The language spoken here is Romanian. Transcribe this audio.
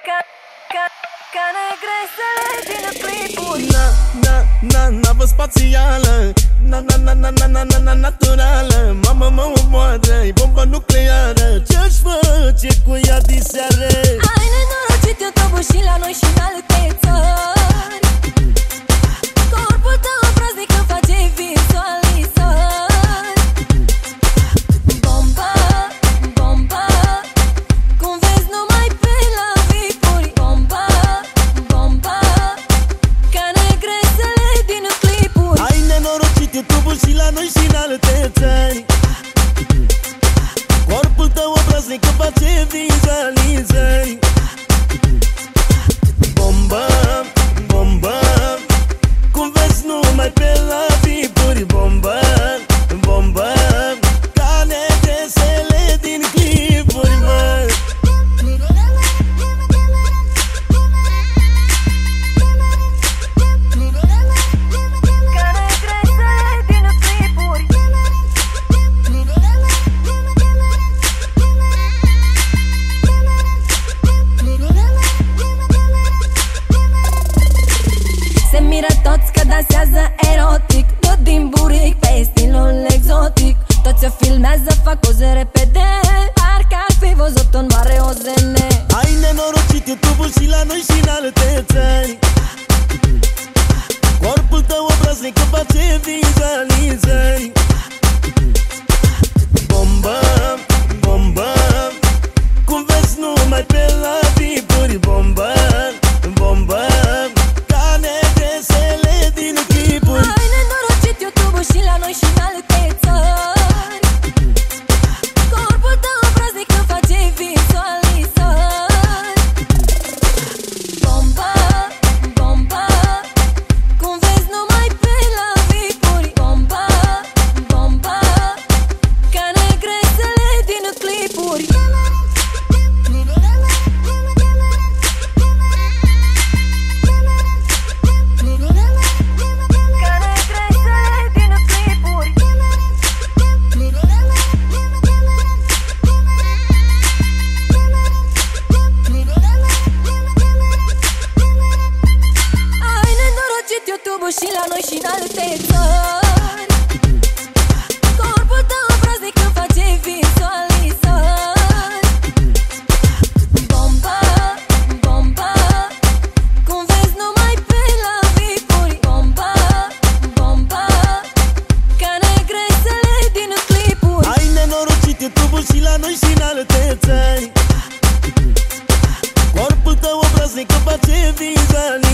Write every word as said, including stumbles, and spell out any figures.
Ca, ca, ca negresele din clipuri. Na, na, na, navă spațială, na, na, na, na, na, na, na, na, naturală. Mama mă omoară-i bomba nucleară. Ce-aș face cu ea diseară? Ai nenorocit YouTube și la noi și în alte țări. Corpul tău obraznic îmi face vizualizări. Bomba, bomba, cum vezi numai pe la vipuri. Bomba, bomba, ca negresele din clipuri. Ai nenorocit YouTube și la noi și în alte țări. Corpul tău obraznic îmi face vizualizări. Bomba, bomba, cum vezi numai pe la vipuri. Bomba, bomba, ca negresele din clipuri, mă. Ca negresele din clipuri. Se miră toți că dansează erotic, tot din buric pe stilul exotic. Toți o filmează, fac poze repede, parcă ar fi văzut un mare O Z N. Ai nenorocit YouTube-ul și la noi și în alte țări. Corpul tău obraznic îmi face vizualizări. Bomba, bomba, cum vezi numai pe la vipuri. Bomba, bomba, ca negresele din clipuri. Ai nenorocit YouTube-ul și la noi și în alte țări. Corpul tău obraznic îmi face vizualizări. Bomba, bomba, cum vezi numai pe la vipuri. Bomba, bomba, ca negresele din clipuri. Ca negresele din clipuri. Ai nenorocit YouTube-ul și la noi și în alte țări. Corpul tău obraznic îmi face vizualizări. Bomba, bomba, cum vezi numai pe la vipuri. Bomba, bomba, ca negresele din clipuri. Ai nenorocit YouTube-ul și la noi și în alte țări. Corpul tău obraznic îmi face vizualizări.